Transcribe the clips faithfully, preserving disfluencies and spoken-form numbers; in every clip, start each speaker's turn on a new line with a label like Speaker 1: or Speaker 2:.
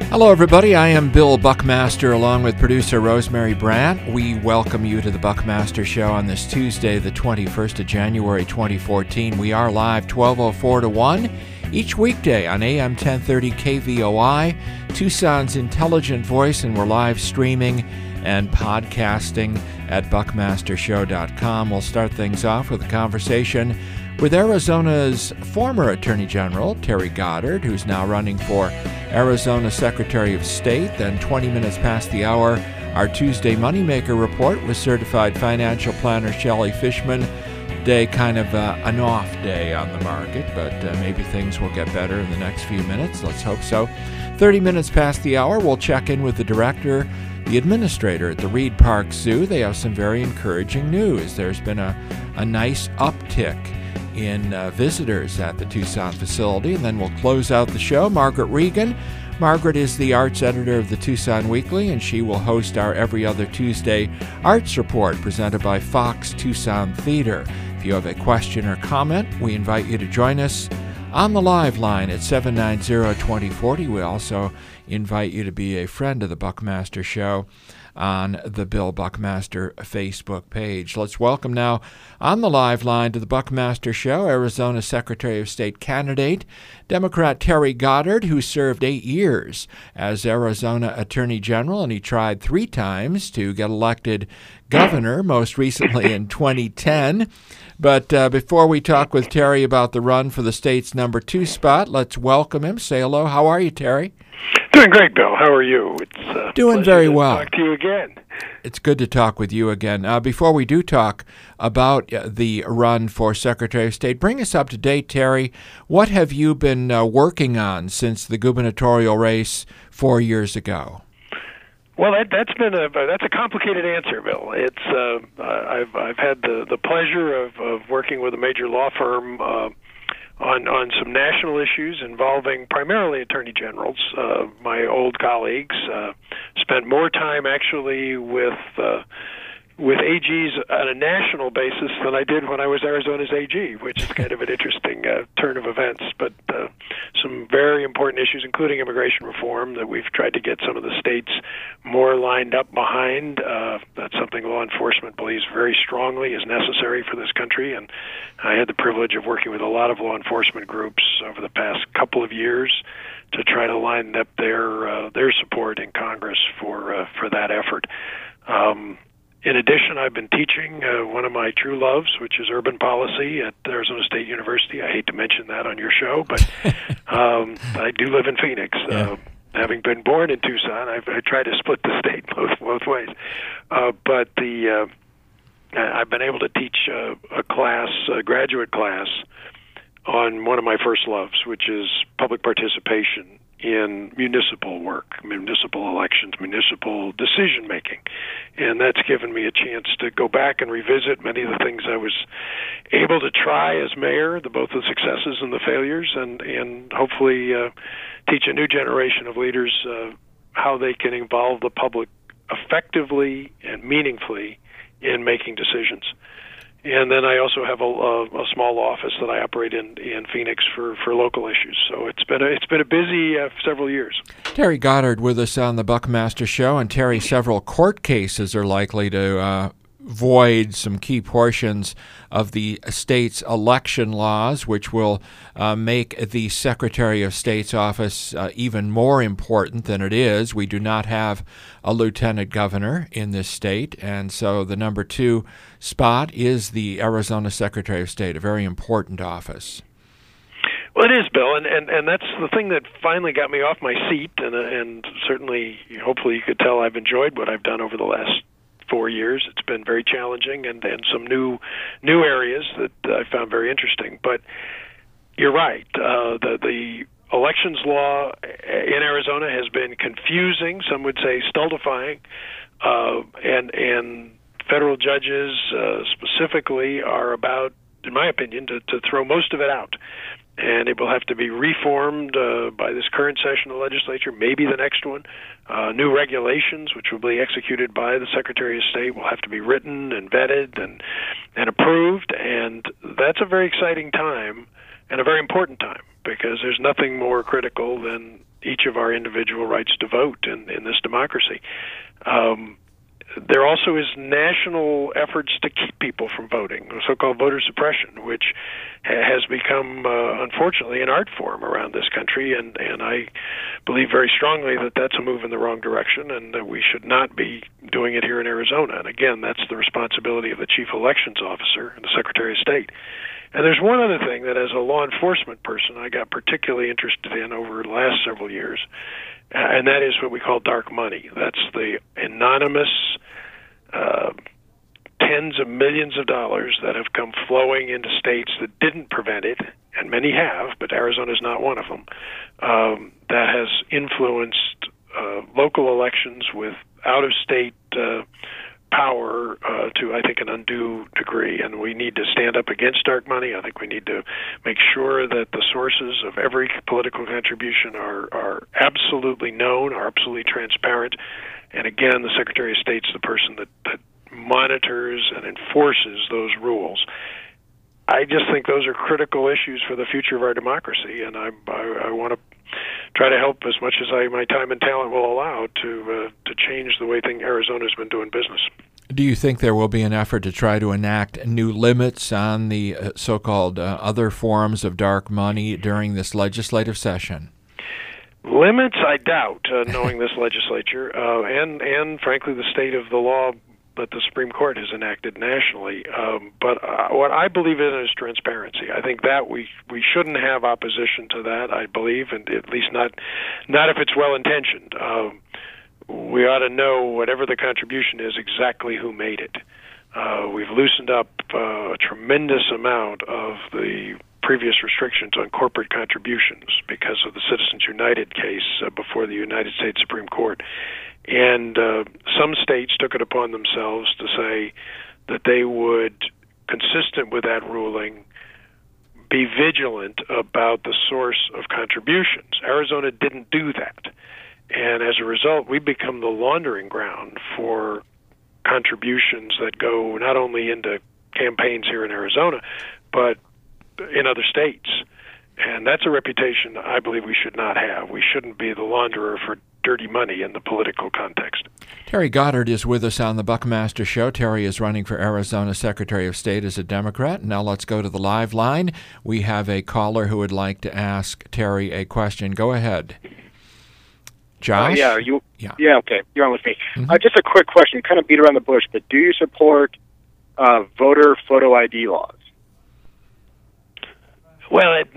Speaker 1: Hello, everybody. I am Bill Buckmaster along with producer Rosemary Brandt. We welcome you to the Buckmaster Show on this Tuesday, the twenty-first of January, twenty fourteen. We are live twelve oh four to one each weekday on A M ten thirty K V O I, Tucson's intelligent voice, and we're live streaming and podcasting at buckmaster show dot com. We'll start things off with a conversation with Arizona's former Attorney General, Terry Goddard, who's now running for Arizona Secretary of State. Then twenty minutes past the hour, our Tuesday Moneymaker Report with certified financial planner Shelley Fishman. Day kind of uh, an off day on the market, but uh, maybe things will get better in the next few minutes. Let's hope so. thirty minutes past the hour, we'll check in with the director, the administrator at the Reed Park Zoo. They have some very encouraging news. There's been a, a nice uptick in uh, visitors at the Tucson facility. And then we'll close out the show. Margaret Regan. Margaret is the arts editor of the Tucson Weekly, and she will host our every other Tuesday Arts Report presented by Fox Tucson Theater. If you have a question or comment, we invite you to join us on the live line at seven nine zero, two oh four oh. We also invite you to be a friend of the Buckmaster Show on the Bill Buckmaster Facebook page. Let's welcome now on the live line to the Buckmaster Show, Arizona Secretary of State candidate, Democrat Terry Goddard, who served eight years as Arizona Attorney General, and he tried three times to get elected governor, most recently in twenty ten. But uh, before we talk with Terry about the run for the state's number two spot, let's welcome him. Say hello. How are you, Terry?
Speaker 2: Doing great, Bill. How are you? It's uh,
Speaker 1: doing very
Speaker 2: to
Speaker 1: well.
Speaker 2: Talk to you again.
Speaker 1: It's good to talk with you again. Uh, before we do talk about uh, the run for Secretary of State, bring us up to date, Terry. What have you been uh, working on since the gubernatorial race four years ago?
Speaker 2: Well, that, that's been a that's a complicated answer, Bill. It's uh, I've I've had the, the pleasure of, of working with a major law firm uh, on on some national issues involving primarily attorney generals. Uh, my old colleagues uh, spent more time actually with uh, with A Gs on a national basis than I did when I was Arizona's A G, which is kind of an interesting uh, turn of events. But uh, some very important issues, including immigration reform, that we've tried to get some of the states more lined up behind. Uh, that's something law enforcement believes very strongly is necessary for this country. And I had the privilege of working with a lot of law enforcement groups over the past couple of years to try to line up their uh, their support in Congress for uh, for that effort. Um, In addition, I've been teaching uh, one of my true loves, which is urban policy at Arizona State University. I hate to mention that on your show, but um, I do live in Phoenix.
Speaker 1: Yeah.
Speaker 2: Uh, having been born in Tucson, I've, I try to split the state both both ways. Uh, but the uh, I've been able to teach uh, a class, a graduate class, on one of my first loves, which is public participation in municipal work, municipal elections, municipal decision-making. And that's given me a chance to go back and revisit many of the things I was able to try as mayor, the, both the successes and the failures, and, and hopefully uh, teach a new generation of leaders uh, how they can involve the public effectively and meaningfully in making decisions. And then I also have a, a, a small office that I operate in in Phoenix for, for local issues. So it's been a, it's been a busy uh, several years.
Speaker 1: Terry Goddard with us on the Buckmaster Show, and Terry, several court cases are likely to uh, void some key portions of the state's election laws, which will uh, make the Secretary of State's office uh, even more important than it is. We do not have a lieutenant governor in this state, and so the number two spot is the Arizona Secretary of State, a very important office.
Speaker 2: Well, it is, Bill, and, and, and that's the thing that finally got me off my seat, and, and certainly, hopefully you could tell I've enjoyed what I've done over the last four years. It's been very challenging, and, and some new new areas that I found very interesting. But you're right. Uh, the, the elections law in Arizona has been confusing, some would say stultifying, uh, and, and federal judges uh, specifically are about, in my opinion, to, to throw most of it out. And it will have to be reformed uh, by this current session of the legislature, maybe the next one. Uh, new regulations, which will be executed by the Secretary of State, will have to be written and vetted and, and approved. And that's a very exciting time and a very important time because there's nothing more critical than each of our individual rights to vote in, in this democracy. Um, there also is national efforts to keep people from voting, so-called voter suppression, which ha- has become, uh, unfortunately, an art form around this country, and, and I believe very strongly that that's a move in the wrong direction and that we should not be doing it here in Arizona. And again, that's the responsibility of the chief elections officer and the Secretary of State. And there's one other thing that as a law enforcement person I got particularly interested in over the last several years, and that is what we call dark money. That's the anonymous uh, tens of millions of dollars that have come flowing into states that didn't prevent it, and many have, but Arizona is not one of them, um, that has influenced uh, local elections with out-of-state uh, power uh, to, I think, an undue degree. And we need to stand up against dark money. I think we need to make sure that the sources of every political contribution are, are absolutely known, are absolutely transparent. And again, the Secretary of State's the person that, that monitors and enforces those rules. I just think those are critical issues for the future of our democracy, and I, I, I want to try to help as much as I, my time and talent will allow to uh, to change the way thing Arizona's been doing business.
Speaker 1: Do you think there will be an effort to try to enact new limits on the uh, so-called uh, other forms of dark money during this legislative session?
Speaker 2: Limits, I doubt, uh, knowing this legislature, uh, and, and frankly the state of the law that the Supreme Court has enacted nationally. Um, but uh, what I believe in is transparency. I think that we we shouldn't have opposition to that, I believe, and at least not not if it's well-intentioned. Um, we ought to know, whatever the contribution is, exactly who made it. Uh, we've loosened up uh, a tremendous amount of the previous restrictions on corporate contributions because of the Citizens United case uh, before the United States Supreme Court. And uh, some states took it upon themselves to say that they would, consistent with that ruling, be vigilant about the source of contributions. Arizona didn't do that. And as a result, we become the laundering ground for contributions that go not only into campaigns here in Arizona, but in other states. And that's a reputation I believe we should not have. We shouldn't be the launderer for dirty money in the political context.
Speaker 1: Terry Goddard is with us on the Buckmaster Show. Terry is running for Arizona Secretary of State as a Democrat. Now let's go to the live line. We have a caller who would like to ask Terry a question. Go ahead. Josh?
Speaker 3: Uh, yeah, you.
Speaker 1: Yeah.
Speaker 3: yeah, okay. You're on with me.
Speaker 1: Mm-hmm.
Speaker 3: Uh, just a quick question, kind of beat around the bush, but do you support uh, voter photo I D laws?
Speaker 2: Well, it,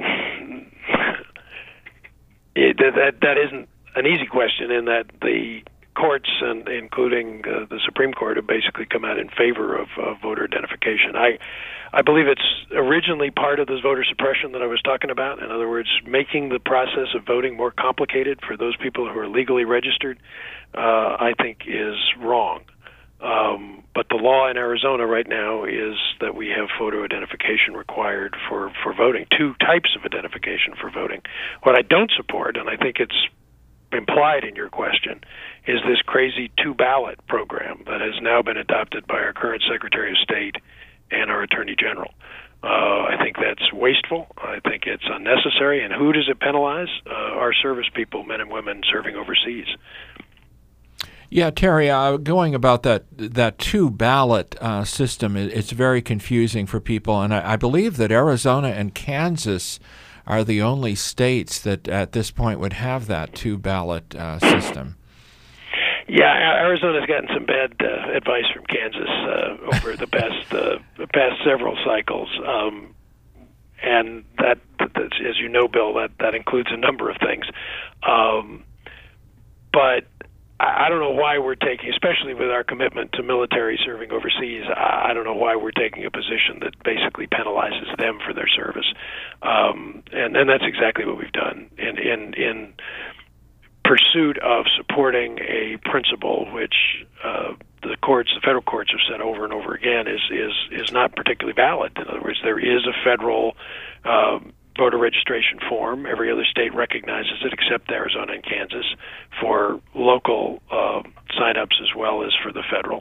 Speaker 2: it, that that isn't an easy question, in that the courts, and including uh, the Supreme Court, have basically come out in favor of uh, voter identification. I, I believe it's originally part of this voter suppression that I was talking about. In other words, making the process of voting more complicated for those people who are legally registered, uh, I think is wrong. Um, but the law in Arizona right now is that we have photo identification required for, for voting, two types of identification for voting. What I don't support, and I think it's implied in your question, is this crazy two-ballot program that has now been adopted by our current Secretary of State and our Attorney General. Uh, I think that's wasteful. I think it's unnecessary. And who does it penalize? Uh, our service people, men and women serving overseas.
Speaker 1: Yeah, Terry, uh, going about that that two-ballot uh, system, it, it's very confusing for people, and I, I believe that Arizona and Kansas are the only states that at this point would have that two-ballot uh, system.
Speaker 2: Yeah, Arizona's gotten some bad uh, advice from Kansas uh, over the past uh, the past several cycles, um, and that, that, as you know, Bill, that that includes a number of things. Um, but I don't know why we're taking, especially with our commitment to military serving overseas, I don't know why we're taking a position that basically penalizes them for their service. Um, and, and that's exactly what we've done in, in, in pursuit of supporting a principle which uh, the courts, the federal courts have said over and over again is, is, is not particularly valid. In other words, there is a federal uh, voter registration form. Every other state recognizes it except Arizona and Kansas for local uh, sign-ups as well as for the federal.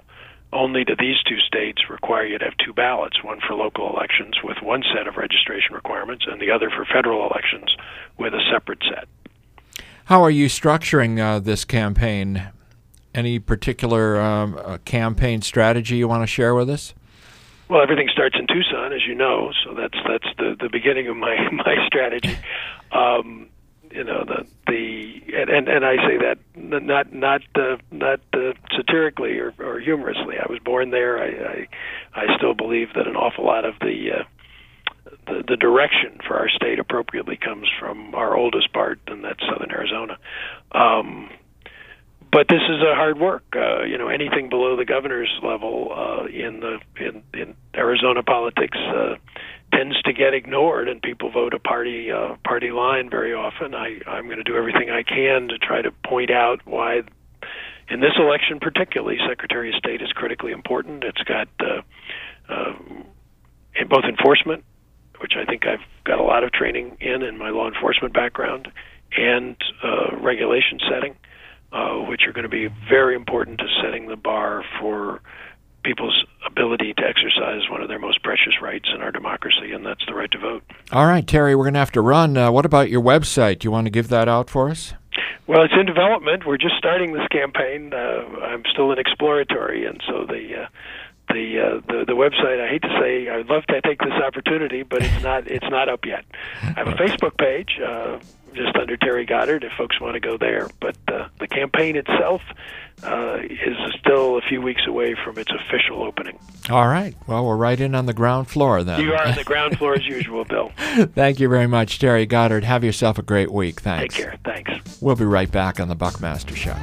Speaker 2: only do these two states require you to have two ballots, one for local elections with one set of registration requirements and the other for federal elections with a separate set.
Speaker 1: How are you structuring uh, this campaign? Any particular um, uh, campaign strategy you want to share with us?
Speaker 2: Well, everything starts in Tucson, as you know, so that's that's the, the beginning of my my strategy. Um, you know, the the and, and, and I say that not not uh, not uh, satirically or, or humorously. I was born there. I, I I still believe that an awful lot of the uh, the, the direction for our state appropriately comes from our oldest part, and that's Southern Arizona. Um, But this is a hard work. Uh, you know, anything below the governor's level uh, in the in, in Arizona politics uh, tends to get ignored, and people vote a party uh, party line very often. I, I'm going to do everything I can to try to point out why, in this election particularly, Secretary of State is critically important. It's got uh, uh, in both enforcement, which I think I've got a lot of training in in my law enforcement background, and uh, regulation setting. Uh, which are going to be very important to setting the bar for people's ability to exercise one of their most precious rights in our democracy, and that's the right to vote.
Speaker 1: All right, Terry, we're going to have to run. Uh, what about your website? Do you want to give that out for us?
Speaker 2: Well, it's in development. We're just starting this campaign. Uh, I'm still in exploratory, and so the uh, the, uh, the the website. I hate to say, I'd love to take this opportunity, but it's not it's not up yet. I have a Facebook page. Uh, just under Terry Goddard, if folks want to go there. But uh, the campaign itself uh, is still a few weeks away from its official opening.
Speaker 1: All right. Well, we're right in on the ground floor then.
Speaker 2: You are on the ground floor as usual, Bill.
Speaker 1: Thank you very much, Terry Goddard. Have yourself a great week. Thanks.
Speaker 2: Take care. Thanks.
Speaker 1: We'll be right back on the Buckmaster Show.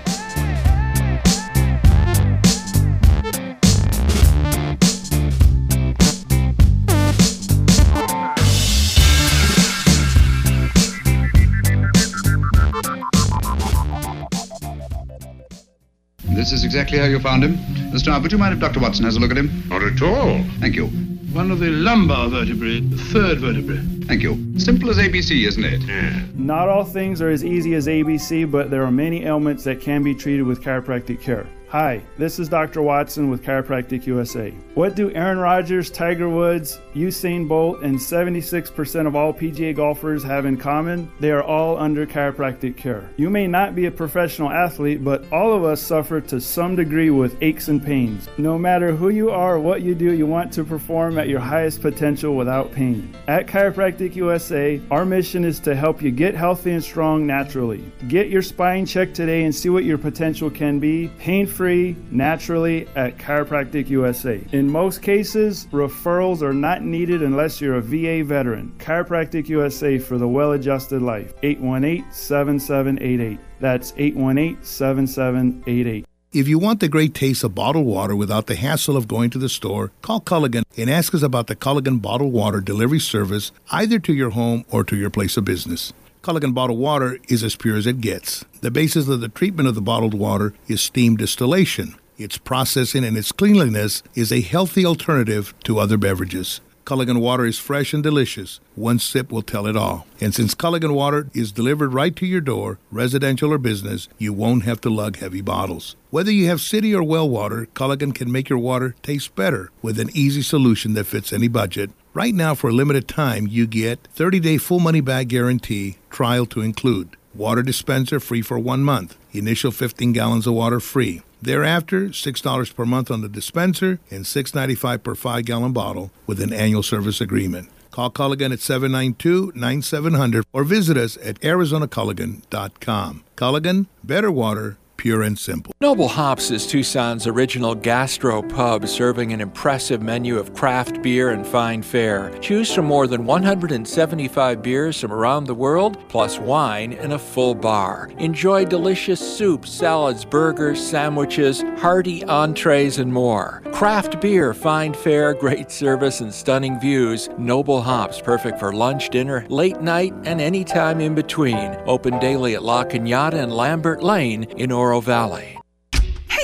Speaker 4: This is exactly how you found him. Mister Would you mind if Doctor Watson has a look at him?
Speaker 5: Not at all.
Speaker 4: Thank you.
Speaker 5: One of the lumbar vertebrae, the third vertebrae.
Speaker 4: Thank you. Simple as A B C, isn't it?
Speaker 5: Yeah.
Speaker 6: Not all things are as easy as A B C, but there are many ailments that can be treated with chiropractic care. Hi, this is Doctor Watson with Chiropractic U S A. What do Aaron Rodgers, Tiger Woods, Usain Bolt, and seventy-six percent of all P G A golfers have in common? They are all under chiropractic care. You may not be a professional athlete, but all of us suffer to some degree with aches and pains. No matter who you are or what you do, you want to perform at your highest potential without pain. At Chiropractic U S A, our mission is to help you get healthy and strong naturally. Get your spine checked today and see what your potential can be, pain-free, naturally at Chiropractic U S A. In most cases, referrals are not needed unless you're a V A veteran. Chiropractic U S A for the well-adjusted life. eight one eight, seven seven eight eight. That's eight one eight, seven seven eight eight.
Speaker 7: If you want the great taste of bottled water without the hassle of going to the store, call Culligan and ask us about the Culligan bottled water delivery service either to your home or to your place of business. Culligan bottled water is as pure as it gets. The basis of the treatment of the bottled water is steam distillation. Its processing and its cleanliness is a healthy alternative to other beverages. Culligan water is fresh and delicious. One sip will tell it all. And since Culligan water is delivered right to your door, residential or business, you won't have to lug heavy bottles. Whether you have city or well water, Culligan can make your water taste better with an easy solution that fits any budget. Right now, for a limited time, you get thirty-day full money-back guarantee, trial to include. Water dispenser free for one month. Initial fifteen gallons of water free. Thereafter, six dollars per month on the dispenser and six dollars and ninety-five cents per five-gallon bottle with an annual service agreement. Call Culligan at seven nine two, nine seven zero zero or visit us at arizona culligan dot com. Culligan, better water, pure and simple.
Speaker 1: Noble Hops is Tucson's original gastro pub, serving an impressive menu of craft beer and fine fare. Choose from more than one hundred seventy-five beers from around the world, plus wine and a full bar. Enjoy delicious soups, salads, burgers, sandwiches, hearty entrees, and more. Craft beer, fine fare, great service, and stunning views. Noble Hops, perfect for lunch, dinner, late night, and any time in between. Open daily at La Cañada and Lambert Lane in Oro Valley.
Speaker 8: Hey,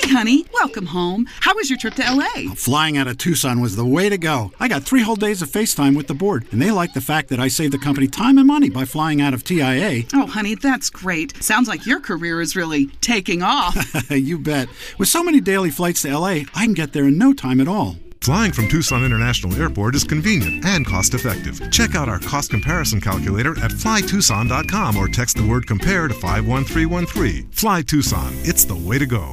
Speaker 8: honey. Welcome home. How was your trip to L A?
Speaker 9: Flying out of Tucson was the way to go. I got three whole days of FaceTime with the board, and they like the fact that I saved the company time and money by flying out of T I A.
Speaker 8: Oh, honey, that's great. Sounds like your career is really taking off.
Speaker 9: You bet. With so many daily flights to L A, I can get there in no time at all.
Speaker 10: Flying from Tucson International Airport is convenient and cost-effective. Check out our cost comparison calculator at fly tucson dot com or text the word COMPARE to five one three one three. Fly Tucson. It's the way to go.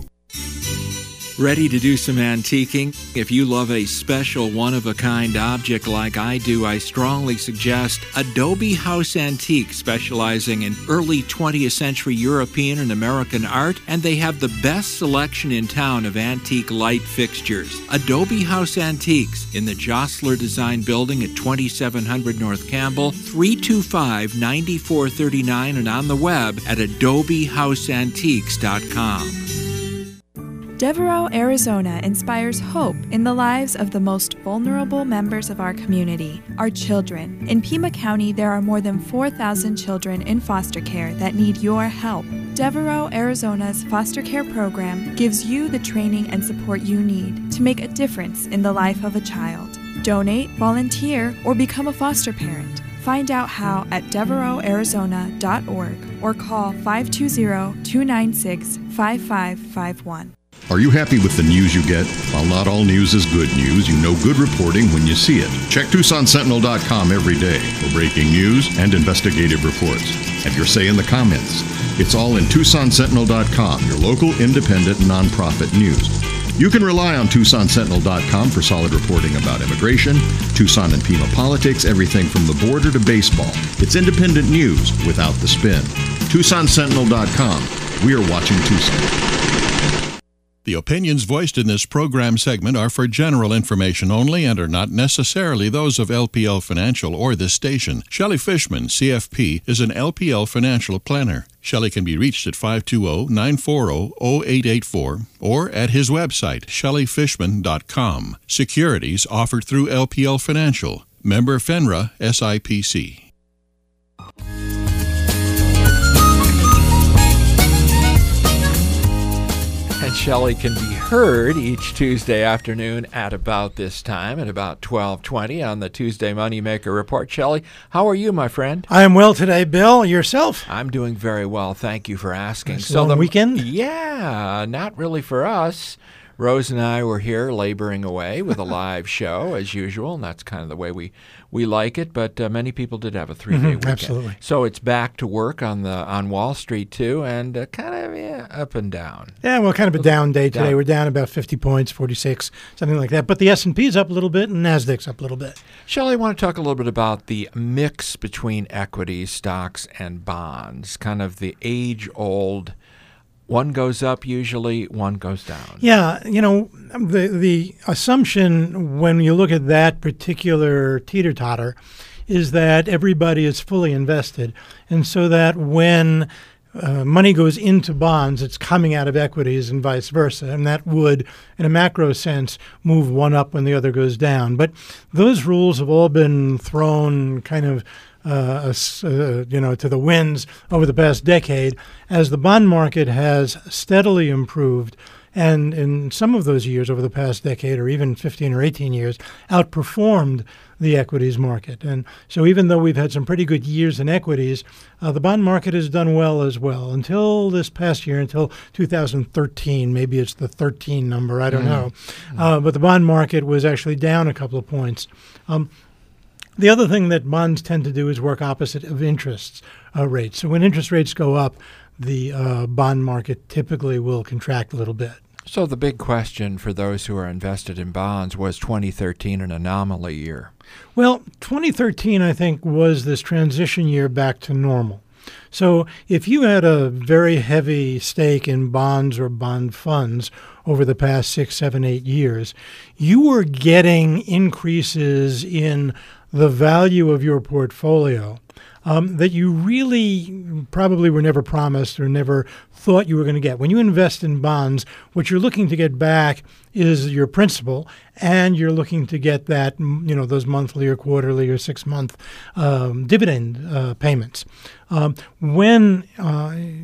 Speaker 1: Ready to do some antiquing? If you love a special one-of-a-kind object like I do, I strongly suggest Adobe House Antique, specializing in early twentieth century European and American art, and they have the best selection in town of antique light fixtures. Adobe House Antiques in the Jostler Design Building at twenty-seven hundred North Campbell, three two five, nine four three nine, and on the web at adobe house antiques dot com.
Speaker 11: Devereaux, Arizona inspires hope in the lives of the most vulnerable members of our community, our children. In Pima County, there are more than four thousand children in foster care that need your help. Devereaux, Arizona's foster care program gives you the training and support you need to make a difference in the life of a child. Donate, volunteer, or become a foster parent. Find out how at devereaux arizona dot org or call five two zero, two nine six, five five five one.
Speaker 12: Are you happy with the news you get? While not all news is good news, you know good reporting when you see it. Check Tucson Sentinel dot com every day for breaking news and investigative reports. Have your say in the comments. It's all in Tucson Sentinel dot com, your local independent nonprofit news. You can rely on Tucson Sentinel dot com for solid reporting about immigration, Tucson and Pima politics, everything from the border to baseball. It's independent news without the spin. Tucson Sentinel dot com. We are watching Tucson.
Speaker 13: The opinions voiced in this program segment are for general information only and are not necessarily those of L P L Financial or this station. Shelley Fishman, C F P, is an L P L financial planner. Shelley can be reached at five two zero, nine four zero, zero eight eight four or at his website, shelley fishman dot com. Securities offered through L P L Financial. Member FINRA S I P C.
Speaker 1: And Shelley can be heard each Tuesday afternoon at about this time, at about twelve twenty on the Tuesday Moneymaker Report. Shelley, how are you, my friend?
Speaker 14: I am well today, Bill. Yourself?
Speaker 1: I'm doing very well. Thank you for asking.
Speaker 14: Nice so long the weekend?
Speaker 1: Yeah, not really for us. Rose and I were here laboring away with a live show, as usual, and that's kind of the way we, we like it. But uh, many people did have a three-day
Speaker 14: mm-hmm,
Speaker 1: weekend.
Speaker 14: Absolutely.
Speaker 1: So it's back to work on the on Wall Street, too, and uh, kind of yeah, up and down.
Speaker 14: Yeah, well, kind of a down day today.
Speaker 1: Down.
Speaker 14: We're down about fifty points, forty-six, something like that. But the S and P's up a little bit and NASDAQ's up a little bit.
Speaker 1: Shelley, I want to talk a little bit about the mix between equities, stocks, and bonds, kind of the age-old. One goes up usually, one goes down.
Speaker 14: Yeah, you know, the the assumption when you look at that particular teeter-totter is that everybody is fully invested, and so that when uh, money goes into bonds, it's coming out of equities and vice versa, and that would, in a macro sense, move one up when the other goes down. But those rules have all been thrown kind of Uh, uh, you know, to the winds over the past decade as the bond market has steadily improved and in some of those years over the past decade or even fifteen or eighteen years outperformed the equities market. And so even though we've had some pretty good years in equities, uh, the bond market has done well as well until this past year, until two thousand thirteen. Maybe it's the thirteen number, I don't mm. know. Uh, but the bond market was actually down a couple of points. Um, The other thing that bonds tend to do is work opposite of interest uh, rates. So when interest rates go up, the uh, bond market typically will contract a little bit.
Speaker 1: So the big question for those who are invested in bonds, was twenty thirteen an anomaly year?
Speaker 14: Well, twenty thirteen, I think, was this transition year back to normal. So if you had a very heavy stake in bonds or bond funds over the past six, seven, eight years, you were getting increases in the value of your portfolio um, that you really probably were never promised or never thought you were going to get. When you invest in bonds, what you're looking to get back is your principal, and you're looking to get that, you know, those monthly or quarterly or six-month um, dividend uh, payments. Um, when uh,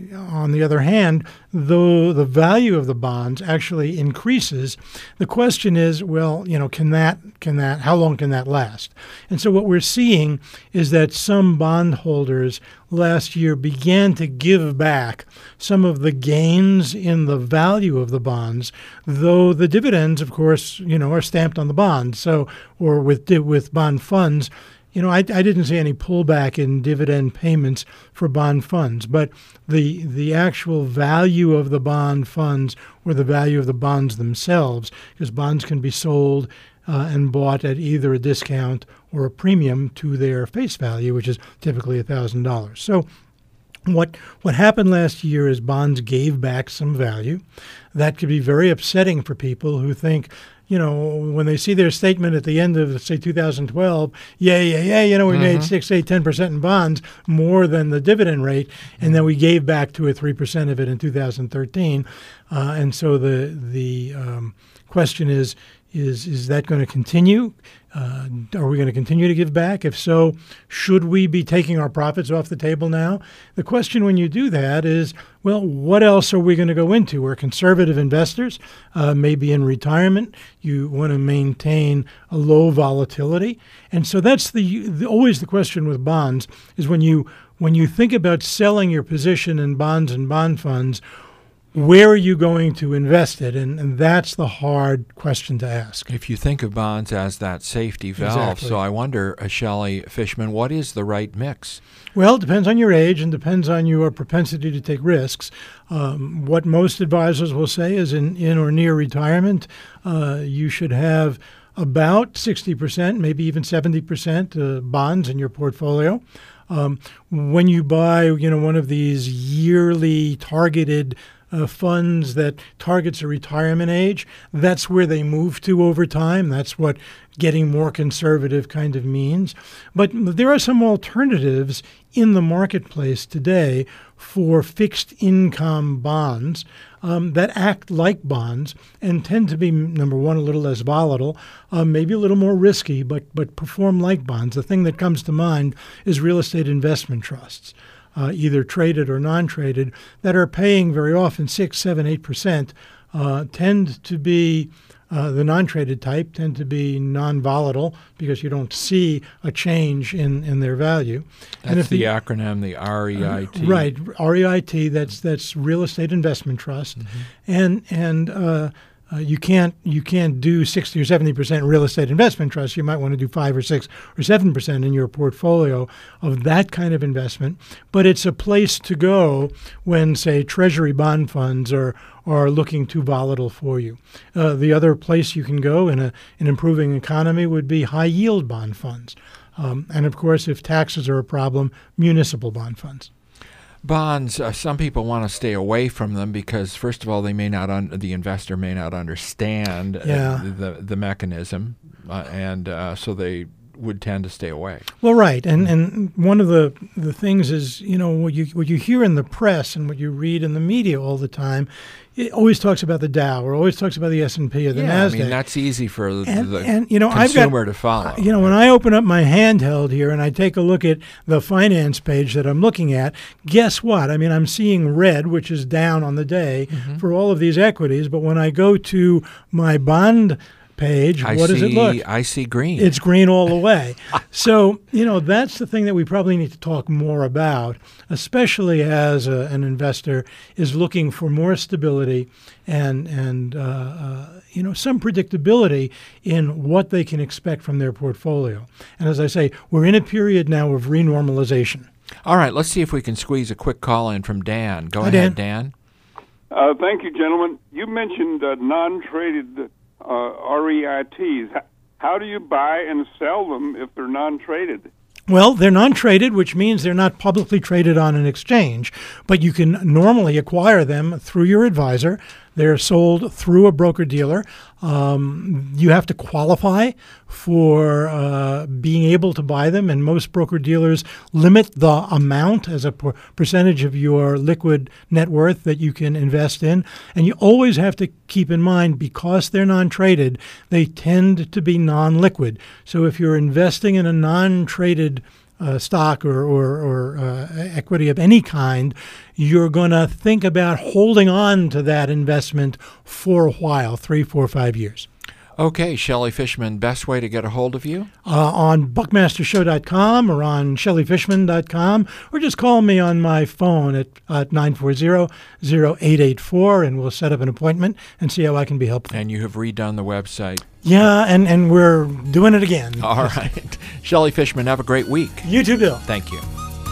Speaker 14: on the other hand, though the value of the bonds actually increases, the question is, well, you know, can that, can that, how long can that last? And so what we're seeing is that some bondholders last year began to give back some of the gains in the value of the bonds, though the dividends, of course, you know, are stamped on the bonds. So, or with with bond funds, you know, I, I didn't see any pullback in dividend payments for bond funds, but the the actual value of the bond funds or the value of the bonds themselves, because bonds can be sold uh, and bought at either a discount or a premium to their face value, which is typically one thousand dollars. So what what happened last year is bonds gave back some value. That could be very upsetting for people who think, you know, when they see their statement at the end of, say, two thousand twelve, yay, yay, yay, you know, we mm-hmm. made six, eight, ten percent in bonds, more than the dividend rate, and then we gave back two or three percent of it in two thousand thirteen. Uh, and so the the um, question is, is is that going to continue? Uh, are we going to continue to give back? If so, should we be taking our profits off the table now? The question when you do that is, well, what else are we going to go into? We're conservative investors, uh, maybe in retirement. You want to maintain a low volatility. And so that's the, the always the question with bonds is when you when you think about selling your position in bonds and bond funds, where are you going to invest it? And, and that's the hard question to ask.
Speaker 1: If you think of bonds as that safety valve,
Speaker 14: Exactly.
Speaker 1: so I wonder, uh, Shelley Fishman, what is the right mix?
Speaker 14: Well, it depends on your age and depends on your propensity to take risks. Um, what most advisors will say is in, in or near retirement, uh, you should have about sixty percent, maybe even seventy percent uh, bonds in your portfolio. Um, when you buy, you know, one of these yearly targeted Uh, funds that targets a retirement age, that's where they move to over time. That's what getting more conservative kind of means. But there are some alternatives in the marketplace today for fixed income bonds um, that act like bonds and tend to be, number one, a little less volatile, uh, maybe a little more risky, but but perform like bonds. The thing that comes to mind is real estate investment trusts. Uh, either traded or non-traded, that are paying very often six, seven, eight percent, uh, tend to be uh, the non-traded type, tend to be non-volatile because you don't see a change in, in their value.
Speaker 1: That's
Speaker 14: and if
Speaker 1: the,
Speaker 14: the
Speaker 1: acronym, the R E I T.
Speaker 14: Uh, right, R E I T. That's that's Real Estate Investment Trust, mm-hmm. and and. Uh, Uh, you can't you can't do sixty or seventy percent real estate investment trust. You might want to do five or six or seven percent in your portfolio of that kind of investment. But it's a place to go when, say, Treasury bond funds are are looking too volatile for you. Uh, the other place you can go in a an improving economy would be high yield bond funds, um, and of course, if taxes are a problem, municipal bond funds.
Speaker 1: Bonds, uh, some people want to stay away from them because, first of all, they may not un- the investor may not understand
Speaker 14: yeah.
Speaker 1: uh, the the mechanism, uh, and uh, so they would tend to stay away.
Speaker 14: Well, right, and and one of the the things is, you know, what you what you hear in the press and what you read in the media all the time, it always talks about the Dow or always talks about the S and P or the
Speaker 1: yeah,
Speaker 14: NASDAQ.
Speaker 1: I mean, that's easy for the,
Speaker 14: and,
Speaker 1: the
Speaker 14: and, you know,
Speaker 1: consumer
Speaker 14: I've got,
Speaker 1: to follow.
Speaker 14: You know, when I open up my handheld here and I take a look at the finance page that I'm looking at, guess what? I mean, I'm seeing red, which is down on the day mm-hmm. for all of these equities, but when I go to my bond page,
Speaker 1: I
Speaker 14: what
Speaker 1: see,
Speaker 14: does it look?
Speaker 1: I see green.
Speaker 14: It's green all the way. So, you know, that's the thing that we probably need to talk more about, especially as a, an investor is looking for more stability and, and uh, uh, you know, some predictability in what they can expect from their portfolio. And as I say, we're in a period now of renormalization.
Speaker 1: All right, let's see if we can squeeze a quick call in from Dan. Go
Speaker 14: Hi,
Speaker 1: ahead,
Speaker 14: Dan.
Speaker 1: Dan.
Speaker 15: Uh, thank you, gentlemen. You mentioned uh, non-traded Uh, R E I Ts. How do you buy and sell them if they're non-traded?
Speaker 14: Well, they're non-traded, which means they're not publicly traded on an exchange, but you can normally acquire them through your advisor. They're sold through a broker-dealer. Um, you have to qualify for uh, being able to buy them, and most broker-dealers limit the amount as a per- percentage of your liquid net worth that you can invest in. And you always have to keep in mind, because they're non-traded, they tend to be non-liquid. So if you're investing in a non-traded uh, stock or, or, or uh, equity of any kind, you're going to think about holding on to that investment for a while, three, four, five years.
Speaker 1: Okay, Shelley Fishman, best way to get a hold of you?
Speaker 14: Uh, on buckmaster show dot com or on shelley fishman dot com, or just call me on my phone at uh, nine four zero, zero eight eight four, and we'll set up an appointment and see how I can be helpful.
Speaker 1: And you have redone the website.
Speaker 14: Yeah, and, and we're doing it again.
Speaker 1: All right. Shelley Fishman, have a great week.
Speaker 14: You too, Bill.
Speaker 1: Thank you.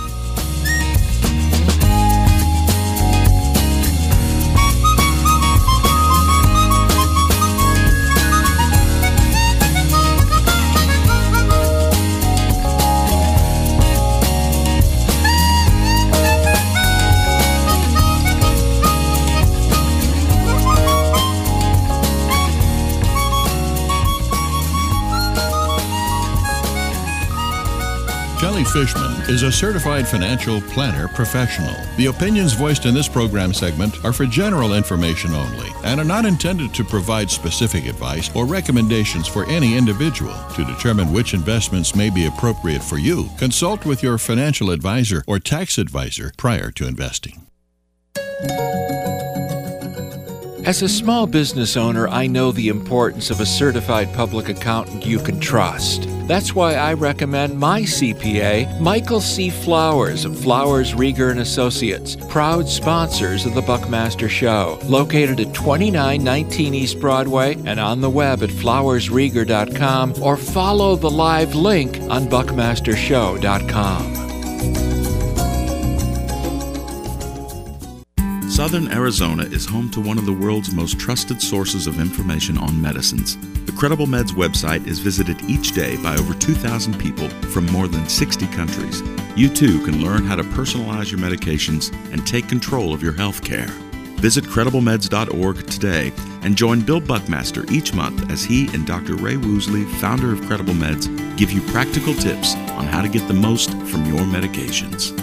Speaker 13: Shelley Fishman is a certified financial planner professional. The opinions voiced in this program segment are for general information only and are not intended to provide specific advice or recommendations for any individual. To determine which investments may be appropriate for you, consult with your financial advisor or tax advisor prior to investing.
Speaker 1: As a small business owner, I know the importance of a certified public accountant you can trust. That's why I recommend my C P A, Michael C. Flowers of Flowers, Rieger and Associates, proud sponsors of the Buckmaster Show, located at twenty-nine nineteen East Broadway and on the web at flowers rieger dot com, or follow the live link on buckmaster show dot com.
Speaker 16: Southern Arizona is home to one of the world's most trusted sources of information on medicines. The Credible Meds website is visited each day by over two thousand people from more than sixty countries. You too can learn how to personalize your medications and take control of your health care. Visit credible meds dot org today and join Bill Buckmaster each month as he and Doctor Ray Woosley, founder of Credible Meds, give you practical tips on how to get the most from your medications.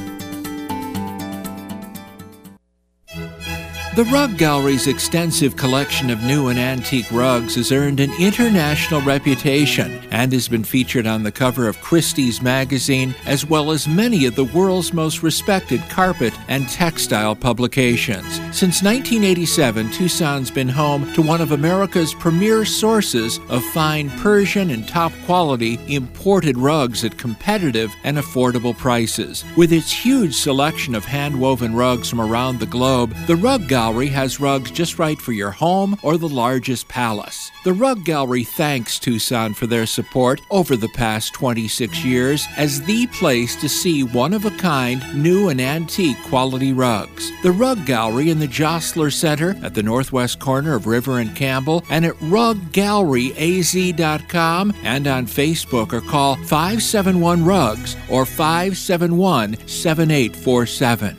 Speaker 1: The Rug Gallery's extensive collection of new and antique rugs has earned an international reputation and has been featured on the cover of Christie's magazine, as well as many of the world's most respected carpet and textile publications. Since nineteen eighty-seven, Tucson's been home to one of America's premier sources of fine Persian and top-quality imported rugs at competitive and affordable prices. With its huge selection of hand-woven rugs from around the globe, the Rug Gallery has rugs just right for your home or the largest palace. The Rug Gallery thanks Tucson for their support over the past twenty-six years as the place to see one-of-a-kind, new and antique quality rugs. The Rug Gallery in the Jostler Center at the northwest corner of River and Campbell, and at rug gallery a z dot com, and on Facebook, or call five seven one rugs or five seven one, seven eight four seven.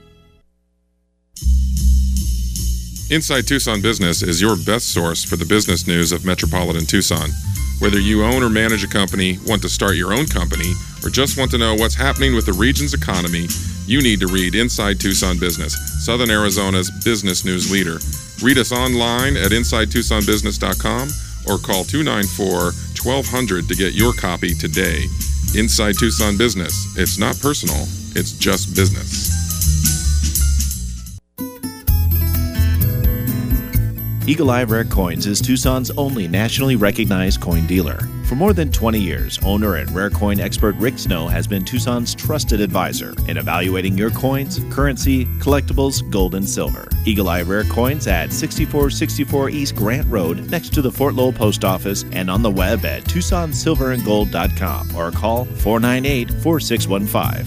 Speaker 17: Inside Tucson Business is your best source for the business news of metropolitan Tucson. Whether you own or manage a company, want to start your own company, or just want to know what's happening with the region's economy, you need to read Inside Tucson Business, Southern Arizona's business news leader. Read us online at inside tucson business dot com or call two nine four, twelve hundred to get your copy today. Inside Tucson Business. It's not personal, it's just business.
Speaker 18: Eagle Eye Rare Coins is Tucson's only nationally recognized coin dealer. For more than twenty years, owner and rare coin expert Rick Snow has been Tucson's trusted advisor in evaluating your coins, currency, collectibles, gold, and silver. Eagle Eye Rare Coins at sixty-four sixty-four East Grant Road, next to the Fort Lowell Post Office, and on the web at tucson silver and gold dot com, or call four nine eight, four six one five.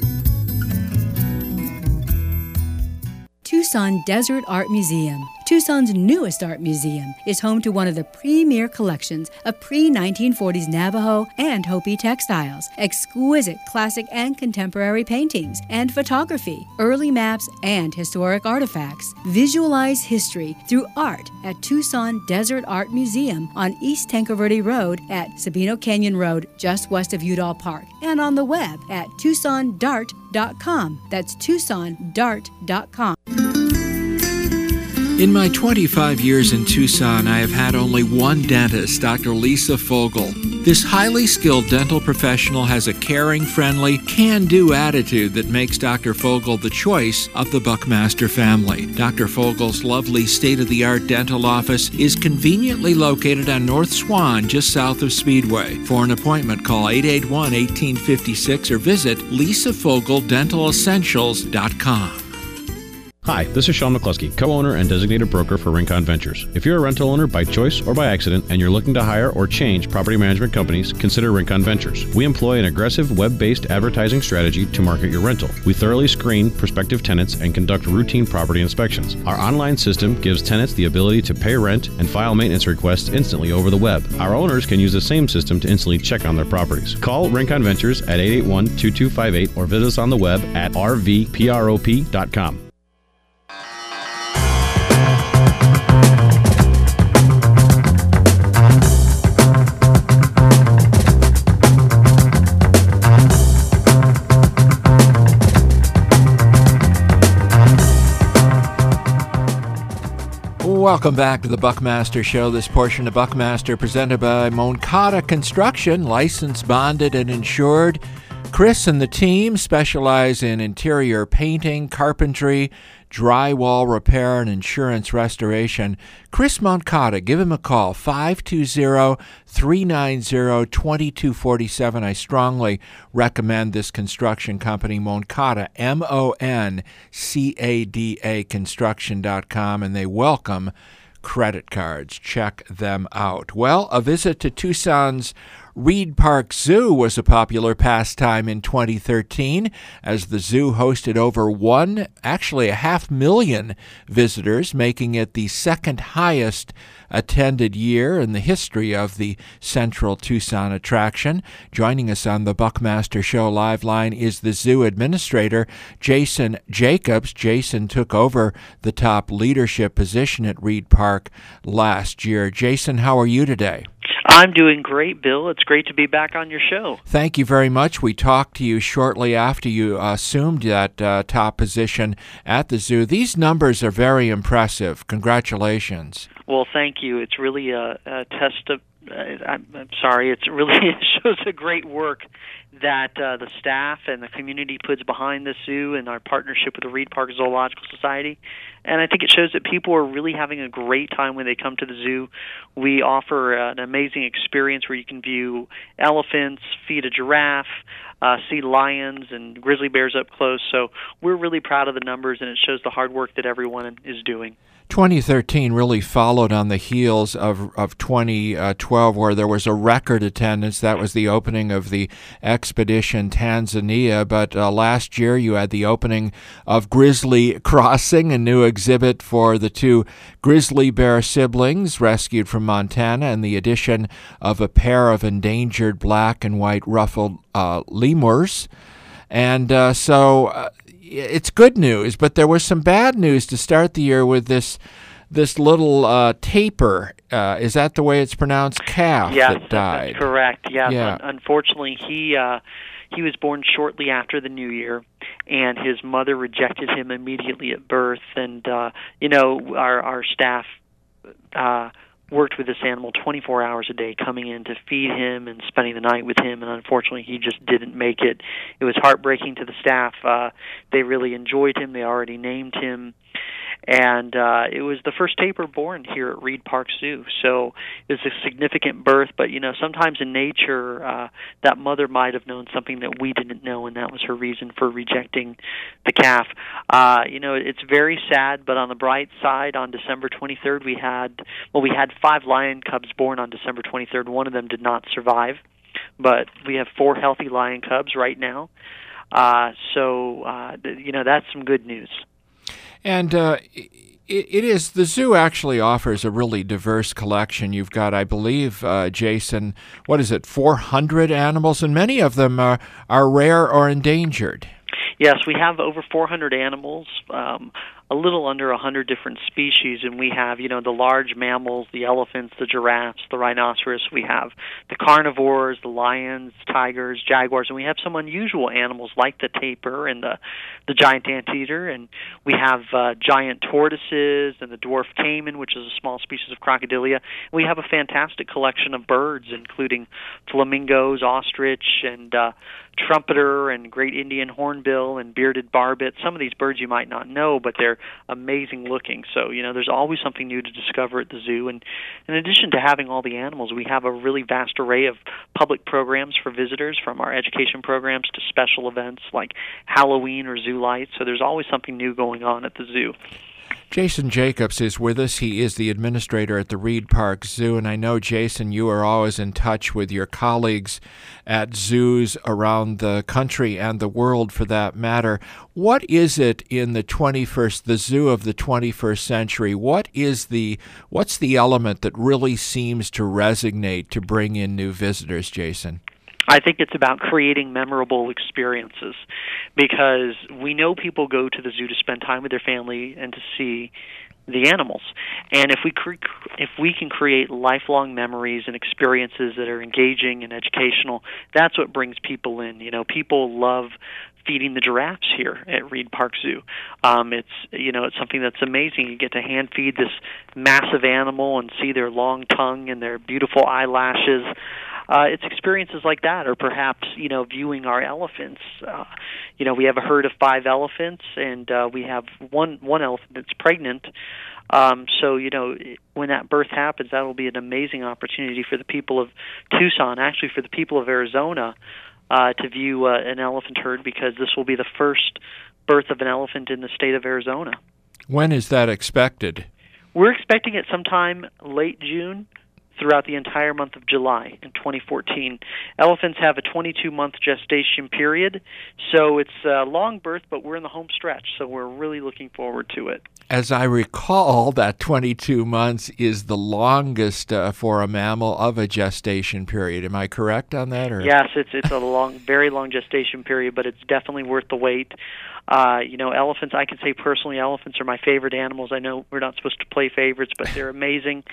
Speaker 19: Tucson Desert Art Museum. Tucson's newest art museum is home to one of the premier collections of pre nineteen forties Navajo and Hopi textiles, exquisite classic and contemporary paintings and photography, early maps, and historic artifacts. Visualize history through art at Tucson Desert Art Museum on East Tanque Verde Road at Sabino Canyon Road, just west of Udall Park, and on the web at tucson dart dot com. That's tucson dart dot com.
Speaker 1: In my twenty-five years in Tucson, I have had only one dentist, Doctor Lisa Fogel. This highly skilled dental professional has a caring, friendly, can-do attitude that makes Doctor Fogel the choice of the Buckmaster family. Doctor Fogel's lovely state-of-the-art dental office is conveniently located on North Swan, just south of Speedway. For an appointment, call eight eight one, one eight five six or visit lisa fogel dental essentials dot com.
Speaker 20: Hi, this is Sean McCluskey, co-owner and designated broker for Rincon Ventures. If you're a rental owner by choice or by accident and you're looking to hire or change property management companies, consider Rincon Ventures. We employ an aggressive web-based advertising strategy to market your rental. We thoroughly screen prospective tenants and conduct routine property inspections. Our online system gives tenants the ability to pay rent and file maintenance requests instantly over the web. Our owners can use the same system to instantly check on their properties. Call Rincon Ventures at eight eight one, two two five eight or visit us on the web at r v prop dot com.
Speaker 1: Welcome back to the Buckmaster Show. This portion of Buckmaster presented by Moncada Construction, licensed, bonded, and insured. Chris and the team specialize in interior painting, carpentry, drywall repair, and insurance restoration. Chris Moncada, give him a call, five two zero, three nine zero, two two four seven. I strongly recommend this construction company, Moncada, M O N C A D A, construction dot com, and they welcome credit cards. Check them out. Well, a visit to Tucson's Reed Park Zoo was a popular pastime in twenty thirteen as the zoo hosted over one, actually a half million visitors, making it the second highest attended year in the history of the Central Tucson attraction. Joining us on the Buckmaster Show live line is the zoo administrator, Jason Jacobs. Jason took over the top leadership position at Reed Park last year. Jason, how are you today?
Speaker 21: I'm doing great, Bill. It's great to be back on your show.
Speaker 1: Thank you very much. We talked to you shortly after you assumed that uh, top position at the zoo. These numbers are very impressive. Congratulations.
Speaker 21: Well, thank you. It's really a, a test of, uh, I'm, I'm sorry, it's really it shows a great work that uh, the staff and the community puts behind the zoo and our partnership with the Reed Park Zoological Society. And I think it shows that people are really having a great time when they come to the zoo. We offer an amazing experience where you can view elephants, feed a giraffe, uh, see lions and grizzly bears up close. So we're really proud of the numbers, and it shows the hard work that everyone is doing.
Speaker 1: twenty thirteen really followed on the heels of, of twenty twelve, where there was a record attendance. That was the opening of the Expedition Tanzania. But uh, last year you had the opening of Grizzly Crossing, a new exhibit for the two grizzly bear siblings rescued from Montana, and the addition of a pair of endangered black and white ruffled uh, lemurs. And uh, so... Uh, It's good news, but there was some bad news to start the year with this this little uh, tapir. Uh, is that the way it's pronounced? Calf
Speaker 21: yes,
Speaker 1: that died.
Speaker 21: That's correct. Yes.
Speaker 1: Yeah.
Speaker 21: Un- unfortunately, he uh, he was born shortly after the New Year, and his mother rejected him immediately at birth. And uh, you know, our our staff Uh, worked with this animal twenty-four hours a day, coming in to feed him and spending the night with him, and unfortunately he just didn't make it. It was heartbreaking to the staff. Uh, they really enjoyed him. They already named him. And uh, it was the first tapir born here at Reed Park Zoo. So it was a significant birth, but, you know, sometimes in nature, uh, that mother might have known something that we didn't know, and that was her reason for rejecting the calf. Uh, you know, it's very sad, but on the bright side, on December twenty-third, we had, well, we had five lion cubs born on December twenty-third. One of them did not survive, but we have four healthy lion cubs right now. Uh, so, uh, you know, that's some good news.
Speaker 1: And uh, it, it is, the zoo actually offers a really diverse collection. You've got, I believe, uh, Jason, what is it, four hundred animals, and many of them are, are rare or endangered.
Speaker 21: Yes, we have over four hundred animals. Um, a little under one hundred different species, and we have, you know, the large mammals, the elephants, the giraffes, the rhinoceros. We have the carnivores, the lions, tigers, jaguars, and we have some unusual animals like the tapir and the, the giant anteater, and we have uh, giant tortoises and the dwarf caiman, which is a small species of crocodilia. We have a fantastic collection of birds, including flamingos, ostrich, and uh, trumpeter, and great Indian hornbill, and bearded barbet. Some of these birds you might not know, but they're amazing looking. So, you know, there's always something new to discover at the zoo. And in addition to having all the animals, we have a really vast array of public programs for visitors, from our education programs to special events like Halloween or Zoo Lights. So there's always something new going on at the zoo.
Speaker 1: Jason Jacobs is with us. He is the administrator at the Reed Park Zoo, and I know, Jason, you are always in touch with your colleagues at zoos around the country and the world, for that matter. What is it in the twenty-first, the zoo of the twenty-first century? What is the, what's the element that really seems to resonate to bring in new visitors, Jason?
Speaker 21: I think it's about creating memorable experiences, because we know people go to the zoo to spend time with their family and to see the animals. And if we cre- if we can create lifelong memories and experiences that are engaging and educational, that's what brings people in. You know, people love feeding the giraffes here at Reed Park Zoo. Um, it's you know it's something that's amazing. You get to hand feed this massive animal and see their long tongue and their beautiful eyelashes. Uh, it's experiences like that, or perhaps, you know, viewing our elephants. Uh, you know, we have a herd of five elephants, and uh, we have one one elephant that's pregnant. Um, so, you know, when that birth happens, that will be an amazing opportunity for the people of Tucson, actually for the people of Arizona, uh, to view uh, an elephant herd, because this will be the first birth of an elephant in the state of Arizona.
Speaker 1: When is that expected?
Speaker 21: We're expecting it sometime late June, throughout the entire month of July in twenty fourteen. Elephants have a twenty-two month gestation period, so it's a long birth, but we're in the home stretch, so we're really looking forward to it.
Speaker 1: As I recall, that twenty-two months is the longest uh, for a mammal of a gestation period. Am I correct on that? Or?
Speaker 21: Yes, it's it's a long, very long gestation period, but it's definitely worth the wait. Uh, you know, elephants, I can say personally, elephants are my favorite animals. I know we're not supposed to play favorites, but they're amazing.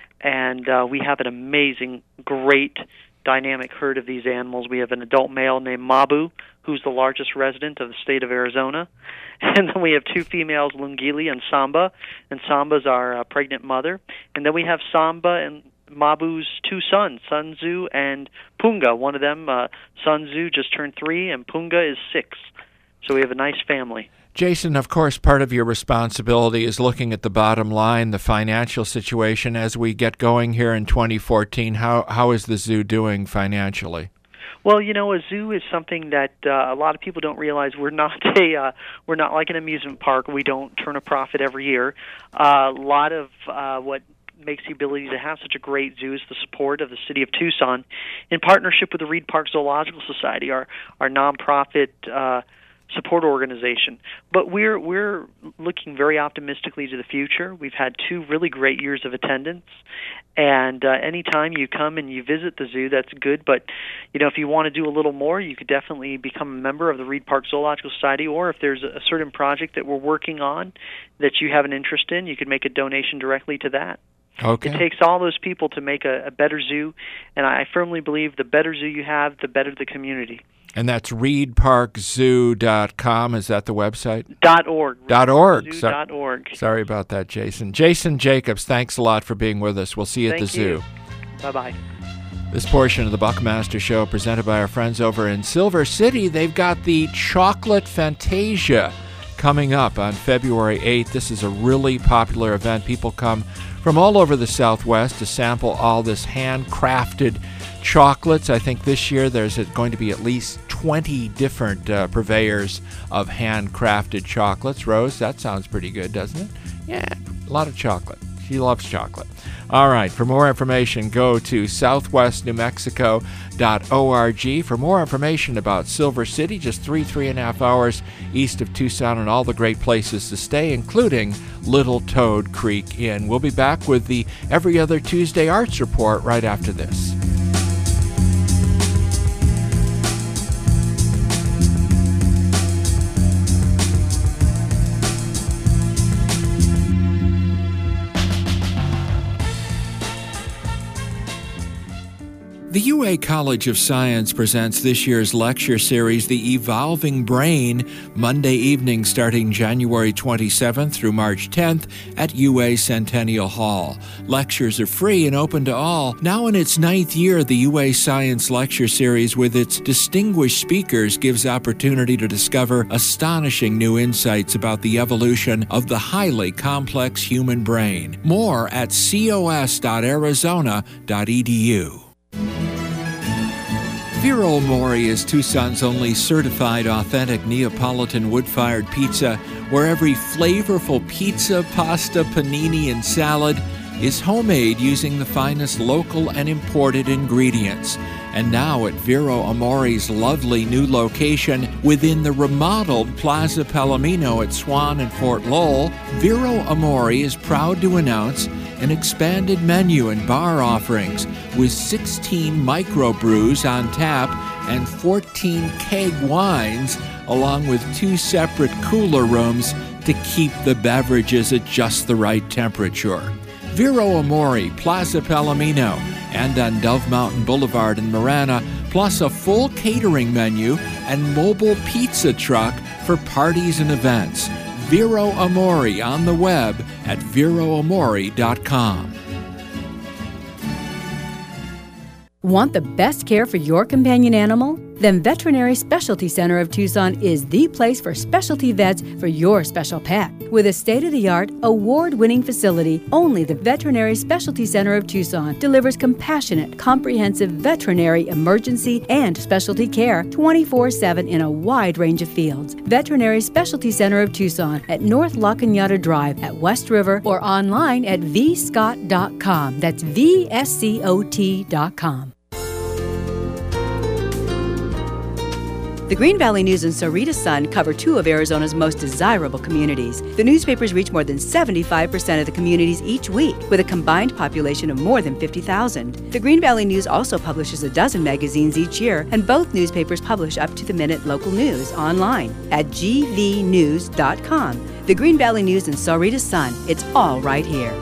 Speaker 21: And uh, we have an amazing, great, dynamic herd of these animals. We have an adult male named Mabu, who's the largest resident of the state of Arizona. And then we have two females, Lungili and Samba. And Samba's our uh, pregnant mother. And then we have Samba and Mabu's two sons, Sunzu and Punga. One of them, uh, Sunzu, just turned three, and Punga is six. So we have a nice family.
Speaker 1: Jason, of course, part of your responsibility is looking at the bottom line, the financial situation as we get going here in twenty fourteen. How how is the zoo doing financially?
Speaker 21: Well, you know, a zoo is something that uh, a lot of people don't realize. We're not a uh, we're not like an amusement park. We don't turn a profit every year. Uh, a lot of uh, what makes the ability to have such a great zoo is the support of the city of Tucson, in partnership with the Reed Park Zoological Society, our our nonprofit Uh, support organization. But we're we're looking very optimistically to the future. We've had two really great years of attendance, and uh, anytime you come and you visit the zoo, that's good. But you know, if you want to do a little more, you could definitely become a member of the Reed Park Zoological Society, or if there's a certain project that we're working on that you have an interest in, you could make a donation directly to that.
Speaker 1: Okay.
Speaker 21: It takes all those people to make a, a better zoo, and I firmly believe the better zoo you have, the better the community.
Speaker 1: And that's reed park zoo dot com. Is that the website?
Speaker 21: Dot org.
Speaker 1: Dot org.
Speaker 21: Zoo dot org.
Speaker 1: Sorry about that, Jason. Jason Jacobs, thanks a lot for being with us. We'll see you at
Speaker 21: Thank
Speaker 1: the
Speaker 21: you.
Speaker 1: zoo.
Speaker 21: Bye-bye.
Speaker 1: This portion of the Buckmaster Show presented by our friends over in Silver City. They've got the Chocolate Fantasia coming up on February eighth. This is a really popular event. People come from all over the Southwest to sample all this handcrafted chocolates. I think this year there's going to be at least twenty different uh, purveyors of handcrafted chocolates. Rose, that sounds pretty good, doesn't it? Yeah, a lot of chocolate. She loves chocolate. All right, for more information, go to southwest new mexico dot org. For more information about Silver City, just three, three and a half hours east of Tucson, and all the great places to stay, including Little Toad Creek Inn. We'll be back with the Every Other Tuesday Arts Report right after this. The U A College of Science presents this year's lecture series, The Evolving Brain, Monday evening starting January twenty-seventh through March tenth at U A Centennial Hall. Lectures are free and open to all. Now in its ninth year, the U A Science Lecture Series with its distinguished speakers gives opportunity to discover astonishing new insights about the evolution of the highly complex human brain. More at cos dot arizona dot e d u. Vero Amore is Tucson's only certified authentic Neapolitan wood-fired pizza, where every flavorful pizza, pasta, panini, and salad is homemade using the finest local and imported ingredients. And now at Vero Amore's lovely new location within the remodeled Plaza Palomino at Swan and Fort Lowell, Vero Amore is proud to announce an expanded menu and bar offerings with sixteen microbrews on tap and fourteen keg wines, along with two separate cooler rooms to keep the beverages at just the right temperature. Vero Amore, Plaza Palomino, and on Dove Mountain Boulevard in Marana, plus a full catering menu and mobile pizza truck for parties and events. Vero Amore on the web at vero amore dot com.
Speaker 19: Want the best care for your companion animal? Then Veterinary Specialty Center of Tucson is the place for specialty vets for your special pet. With a state-of-the-art, award-winning facility, only the Veterinary Specialty Center of Tucson delivers compassionate, comprehensive veterinary emergency and specialty care twenty-four seven in a wide range of fields. Veterinary Specialty Center of Tucson at North La Cañada Drive at West River or online at v scott dot com. That's V S C O T dot com. The Green Valley News and Sahuarita Sun cover two of Arizona's most desirable communities. The newspapers reach more than seventy-five percent of the communities each week, with a combined population of more than fifty thousand. The Green Valley News also publishes a dozen magazines each year, and both newspapers publish up-to-the-minute local news online at g v news dot com. The Green Valley News and Sahuarita Sun, it's all right here.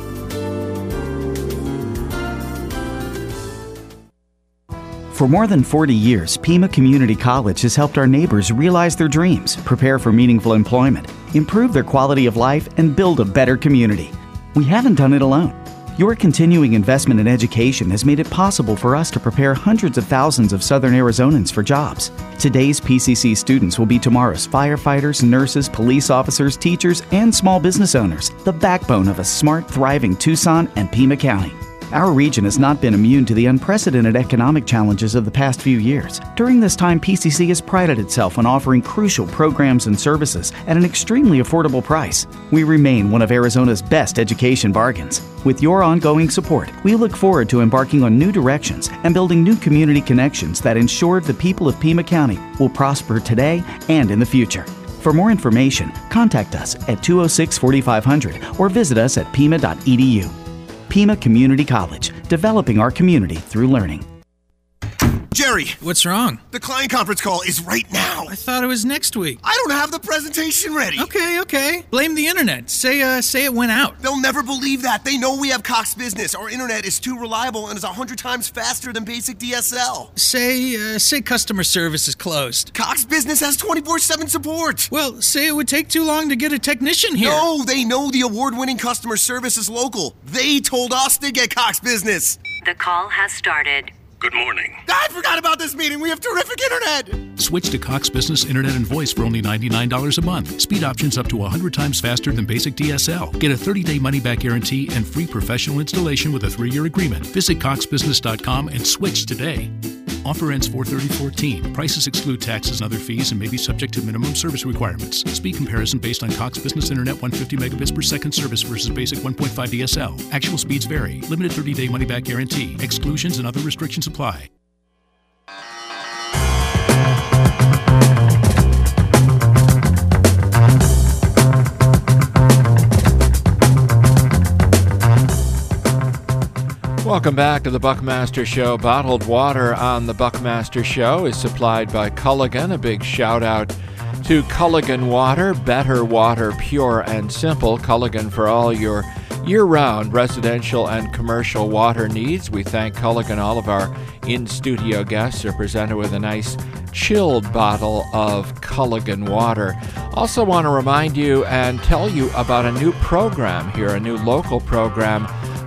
Speaker 3: For more than forty years, Pima Community College has helped our neighbors realize their dreams, prepare for meaningful employment, improve their quality of life, and build a better community. We haven't done it alone. Your continuing investment in education has made it possible for us to prepare hundreds of thousands of Southern Arizonans for jobs. Today's P C C students will be tomorrow's firefighters, nurses, police officers, teachers, and small business owners, the backbone of a smart, thriving Tucson and Pima County. Our region has not been immune to the unprecedented economic challenges of the past few years. During this time, P C C has prided itself on offering crucial programs and services at an extremely affordable price. We remain one of Arizona's best education bargains. With your ongoing support, we look forward to embarking on new directions and building new community connections that ensure the people of Pima County will prosper today and in the future. For more information, contact us at two oh six, forty-five hundred or visit us at pima dot e d u. Pima Community College, developing our community through learning.
Speaker 22: Jerry!
Speaker 23: What's wrong?
Speaker 22: The client conference call is right now.
Speaker 23: I thought it was next week.
Speaker 22: I don't have the presentation ready.
Speaker 23: Okay, okay. Blame the internet. Say uh, say it went out.
Speaker 22: They'll never believe that. They know we have Cox Business. Our internet is too reliable and is one hundred times faster than basic D S L.
Speaker 23: Say, uh, say customer service is closed.
Speaker 22: Cox Business has twenty-four seven support.
Speaker 23: Well, say it would take too long to get a technician here.
Speaker 22: No, they know the award-winning customer service is local. They told us to get Cox Business.
Speaker 24: The call has started.
Speaker 22: Good morning. I forgot about this meeting. We have terrific internet.
Speaker 25: Switch to Cox Business Internet and Voice for only ninety-nine dollars a month. Speed options up to one hundred times faster than basic D S L. Get a thirty-day money-back guarantee and free professional installation with a three-year agreement. Visit cox business dot com and switch today. Offer ends four thirty fourteen. Prices exclude taxes and other fees and may be subject to minimum service requirements. Speed comparison based on Cox Business Internet one hundred fifty megabits per second service versus basic one point five D S L. Actual speeds vary. Limited thirty-day money-back guarantee. Exclusions and other restrictions apply.
Speaker 1: Welcome back to the Buckmaster Show. Bottled water on the Buckmaster Show is supplied by Culligan. A big shout out to Culligan Water. Better water, pure and simple. Culligan for all your year-round residential and commercial water needs. We thank Culligan. All of our in-studio guests are presented with a nice chilled bottle of Culligan water. Also want to remind you and tell you about a new program here, a new local program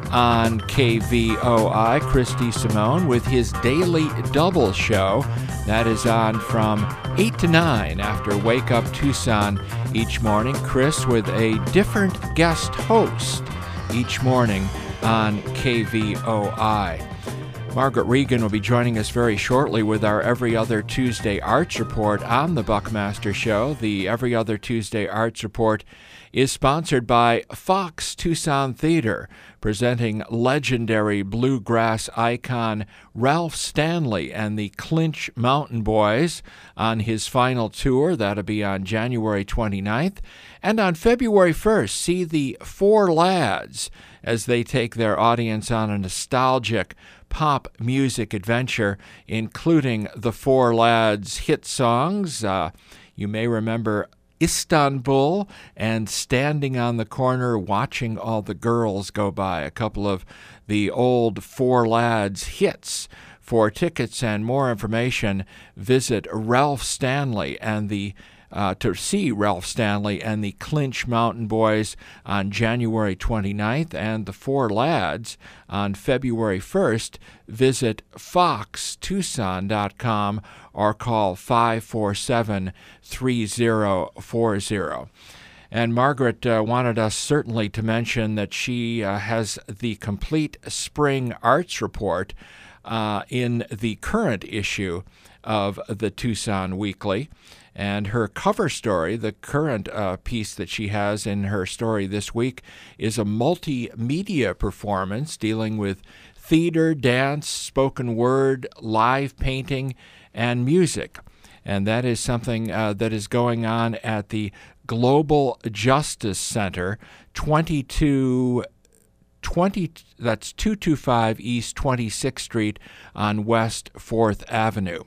Speaker 1: on K V O I. Christy Simone with his Daily Double show. That is on from eight to nine after Wake Up Tucson each morning. Chris with a different guest host each morning on K V O I. Margaret Regan will be joining us very shortly with our Every Other Tuesday Arts Report on the Buckmaster Show. The Every Other Tuesday Arts Report is sponsored by Fox Tucson Theater, presenting legendary bluegrass icon Ralph Stanley and the Clinch Mountain Boys on his final tour. That'll be on January twenty-ninth. And on February first, see the Four Lads as they take their audience on a nostalgic pop music adventure, including the Four Lads' hit songs. Uh, you may remember Istanbul and Standing on the Corner Watching All the Girls Go By, a couple of the old Four Lads hits. For tickets and more information, visit Ralph Stanley and the Uh, to see Ralph Stanley and the Clinch Mountain Boys on January twenty-ninth and the Four Lads on February first, visit fox tucson dot com or call five four seven, three zero four zero. And Margaret uh, wanted us certainly to mention that she uh, has the complete spring arts report uh, in the current issue of the Tucson Weekly. And her cover story, the current uh, piece that she has in her story this week, is a multimedia performance dealing with theater, dance, spoken word, live painting, and music. And that is something uh, that is going on at the Global Justice Center, twenty-two twenty, that's two twenty-five East twenty-sixth Street on West fourth Avenue.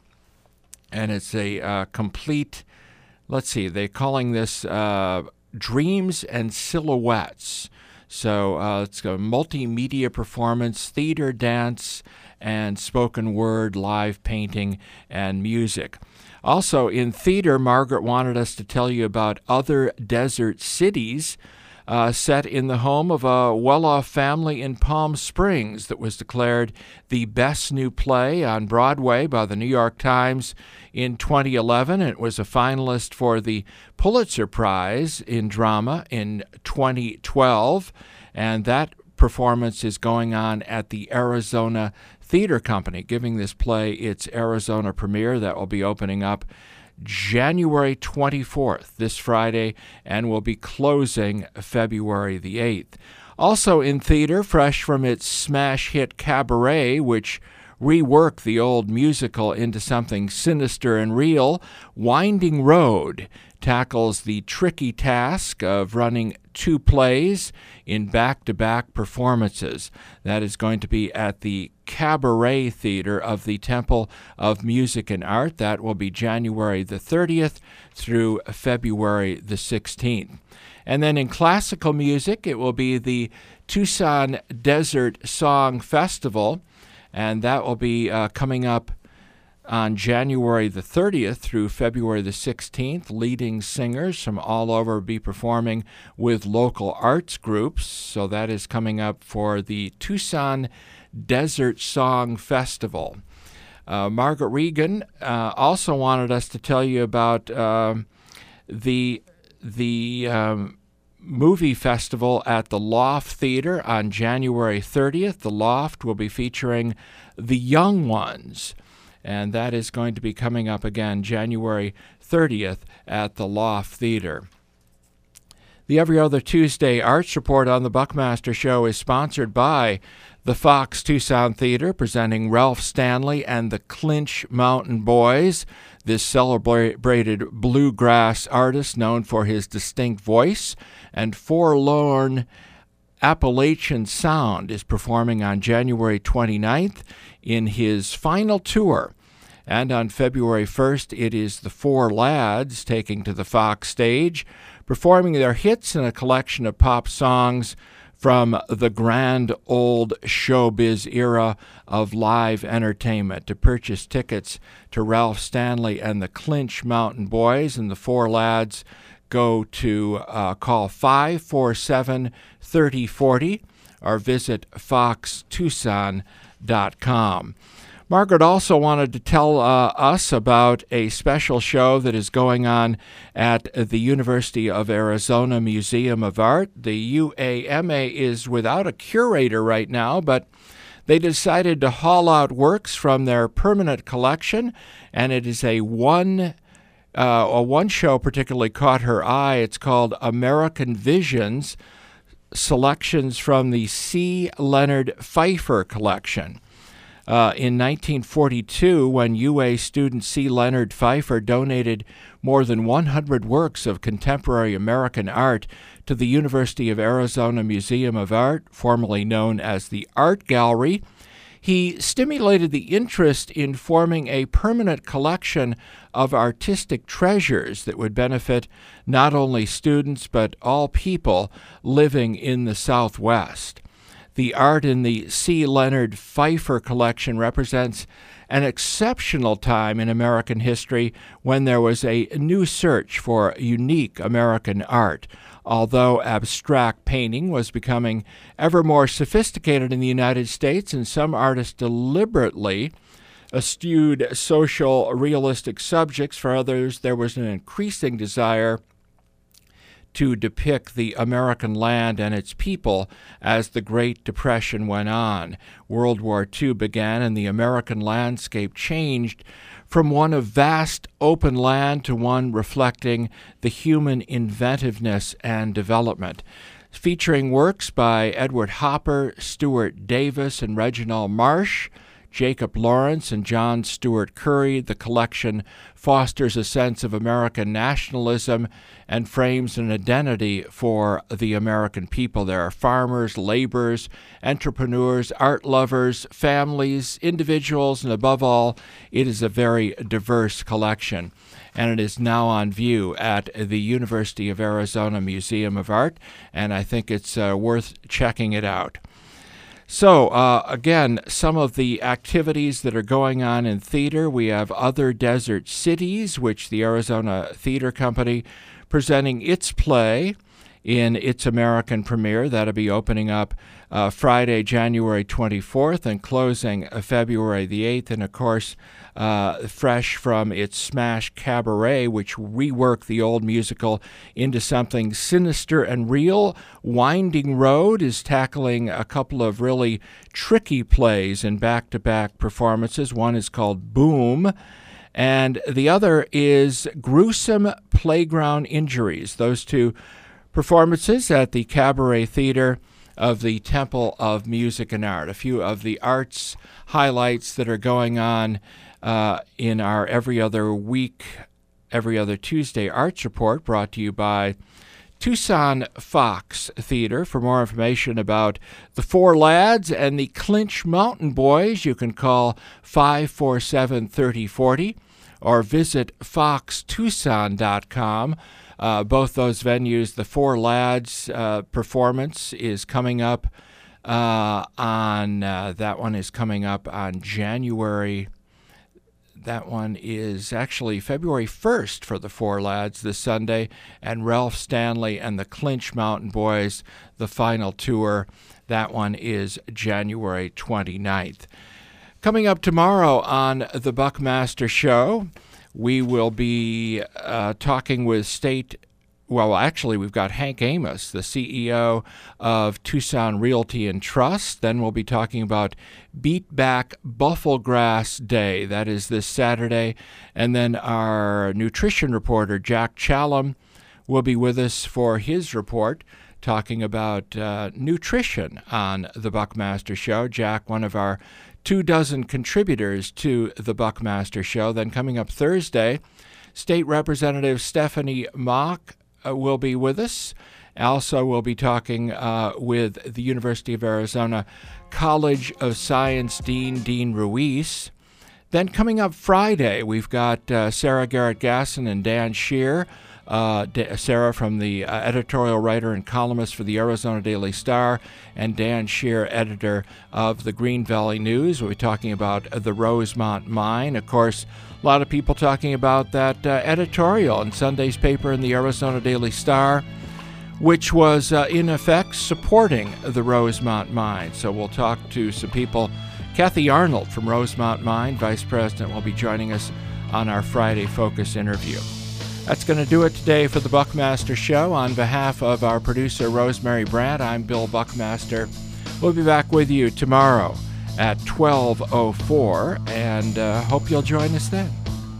Speaker 1: And it's a uh, complete, let's see, they're calling this uh, Dreams and Silhouettes. So uh, it's a multimedia performance, theater, dance, and spoken word, live painting, and music. Also in theater, Margaret wanted us to tell you about Other Desert Cities, Uh, set in the home of a well-off family in Palm Springs that was declared the best new play on Broadway by the New York Times in twenty eleven. It was a finalist for the Pulitzer Prize in Drama in twenty twelve, and that performance is going on at the Arizona Theater Company, giving this play its Arizona premiere that will be opening up January twenty-fourth, this Friday, and will be closing February the eighth. Also in theater, fresh from its smash hit Cabaret, which reworked the old musical into something sinister and real, Winding Road tackles the tricky task of running two plays in back-to-back performances. That is going to be at the Cabaret Theater of the Temple of Music and Art. That will be January the thirtieth through February the sixteenth. And then in classical music, it will be the Tucson Desert Song Festival, and that will be uh, coming up on January the thirtieth through February the sixteenth. Leading singers from all over will be performing with local arts groups. So that is coming up for the Tucson Desert Song Festival. Uh, Margaret Regan uh, also wanted us to tell you about uh, the the um, movie festival at the Loft Theater on January thirtieth. The Loft will be featuring The Young Ones, and that is going to be coming up again January thirtieth at the Loft Theater. The Every Other Tuesday Arts Report on the Buckmaster Show is sponsored by the Fox Tucson Theater, presenting Ralph Stanley and the Clinch Mountain Boys. This celebrated bluegrass artist, known for his distinct voice and forlorn Appalachian sound, is performing on January twenty-ninth in his final tour. And on February first, it is the Four Lads taking to the Fox stage, performing their hits in a collection of pop songs from the grand old showbiz era of live entertainment. To purchase tickets to Ralph Stanley and the Clinch Mountain Boys and the Four Lads, go to uh, call five four seven, three oh four oh or visit fox tucson dot com. Margaret also wanted to tell uh, us about a special show that is going on at the University of Arizona Museum of Art. The U A M A is without a curator right now, but they decided to haul out works from their permanent collection, and it is a one uh, a one show particularly caught her eye. It's called American Visions, Selections from the C. Leonard Pfeiffer Collection. Uh, in nineteen forty-two, when U A student C. Leonard Pfeiffer donated more than one hundred works of contemporary American art to the University of Arizona Museum of Art, formerly known as the Art Gallery, he stimulated the interest in forming a permanent collection of artistic treasures that would benefit not only students but all people living in the Southwest. The art in the C. Leonard Pfeiffer collection represents an exceptional time in American history when there was a new search for unique American art. Although abstract painting was becoming ever more sophisticated in the United States, and some artists deliberately eschewed social realistic subjects, for others there was an increasing desire to depict the American land and its people as the Great Depression went on. World War Two began, and the American landscape changed from one of vast open land to one reflecting the human inventiveness and development. Featuring works by Edward Hopper, Stuart Davis, and Reginald Marsh, Jacob Lawrence, and John Stewart Curry, the collection fosters a sense of American nationalism and frames an identity for the American people. There are farmers, laborers, entrepreneurs, art lovers, families, individuals, and above all, it is a very diverse collection. And it is now on view at the University of Arizona Museum of Art, and I think it's uh, worth checking it out. So, uh, again, some of the activities that are going on in theater. We have Other Desert Cities, which the Arizona Theater Company presenting its play in its American premiere. That'll be opening up uh, Friday, January twenty-fourth, and closing uh, February the eighth. And, of course, uh, fresh from its smash Cabaret, which reworked the old musical into something sinister and real, Winding Road is tackling a couple of really tricky plays in back-to-back performances. One is called Boom, and the other is Gruesome Playground Injuries. Those two performances at the Cabaret Theater of the Temple of Music and Art. A few of the arts highlights that are going on uh, in our every other week, every other Tuesday Arts Report, brought to you by Tucson Fox Theater. For more information about the Four Lads and the Clinch Mountain Boys, you can call five four seven, three oh four oh or visit fox tucson dot com. Uh, both those venues, the Four Lads uh, performance is coming up uh, on, uh, that one is coming up on January, that one is actually February first for the Four Lads this Sunday, and Ralph Stanley and the Clinch Mountain Boys, the final tour, that one is January twenty-ninth. Coming up tomorrow on the Buckmaster Show, we will be uh, talking with state, well, actually, we've got Hank Amos, the C E O of Tucson Realty and Trust. Then we'll be talking about Beat Back Bufflegrass Day. That is this Saturday. And then our nutrition reporter, Jack Challam, will be with us for his report, talking about uh, nutrition on the Buckmaster Show. Jack, one of our two dozen contributors to the Buckmaster Show. Then coming up Thursday, State Representative Stephanie Mock uh, will be with us. Also, we'll be talking uh, with the University of Arizona College of Science Dean, Dean Ruiz. Then coming up Friday, we've got uh, Sarah Garrett Gasson and Dan Shear Uh, Sarah from the uh, editorial writer and columnist for the Arizona Daily Star, and Dan Shear, editor of the Green Valley News. We'll be talking about uh, the Rosemont Mine. Of course, a lot of people talking about that uh, editorial in Sunday's paper in the Arizona Daily Star, which was uh, in effect supporting the Rosemont Mine. So we'll talk to some people. Kathy Arnold from Rosemont Mine, Vice President, will be joining us on our Friday Focus interview. That's going to do it today for the Buckmaster Show. On behalf of our producer, Rosemary Brandt, I'm Bill Buckmaster. We'll be back with you tomorrow at twelve oh four, and uh, hope you'll join us then.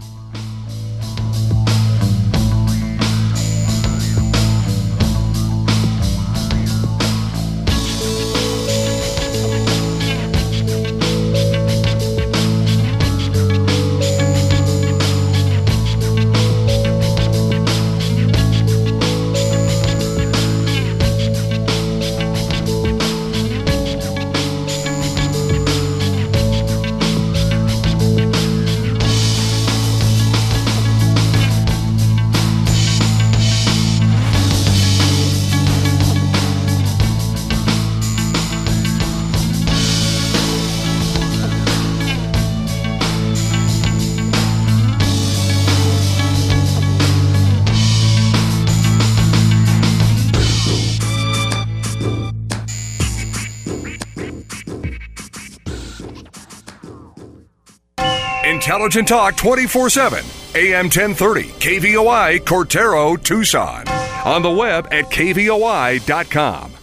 Speaker 2: Intelligent Talk twenty-four seven, A M ten thirty, K V O I, Cortero, Tucson. On the web at K V O I dot com.